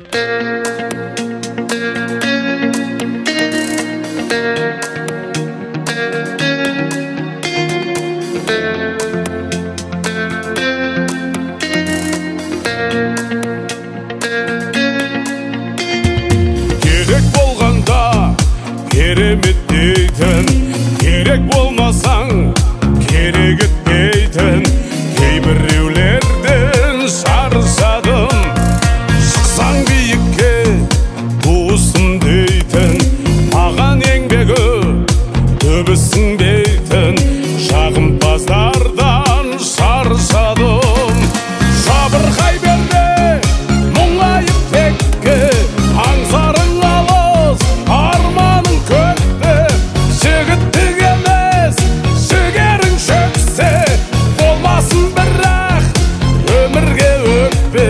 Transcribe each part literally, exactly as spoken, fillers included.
Керек болғанда керемет дейтін, керек болмасаң керек етпейтін кейбіреулерден шаршадым. Шықсаң биікке туысым дейтін, маған еңбегі төбісің дейтін жағымпаздардан шаршадым. Жабырқай берме, мұңайып текке, аңсарың алыс, арманың көкте. Жігіттік емес, жігерің шөксе, болмасын бірақ өмірге өкпе.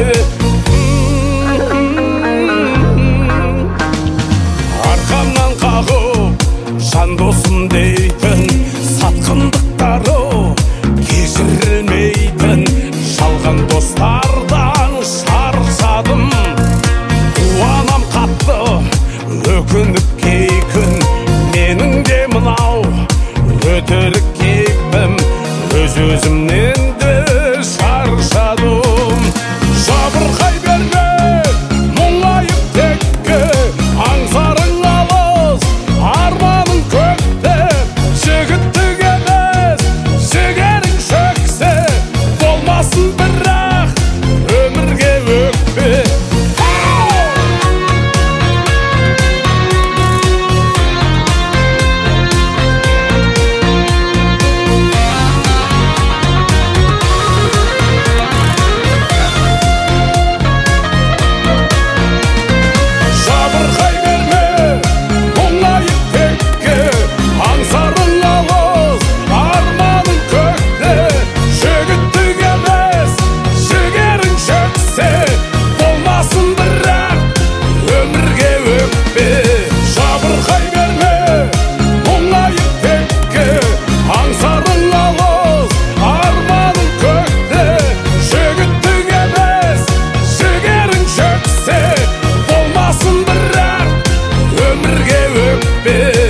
Арқамнан қағып жан досым дейтін, сатқындықтары кешірілмейтін жалған достардан шаршадым. Қуанам қатты, өкініп кей күн, менің де мынау өтірік кейпім, өз-өзімнен де шаршадым. Жабырқай берме, мұңайып текке, аңсарың алыс, арманың көкте. Жігіттік емес, жігерің шөксе, болмасын бірақ өмірге өкпе. Жабырқай берме, мұңайып текке, аңсарың алыс, арманың көкте. Жігіттік емес, жігерің шөксе, болмасын бірақ өмірге өкпе. Жабырқай берме, мұңайып текке, аңсарың алыс, арманың көкте. Жігіттік емес, жігерің шөксе, болмасын бірақ өмірге өкпе.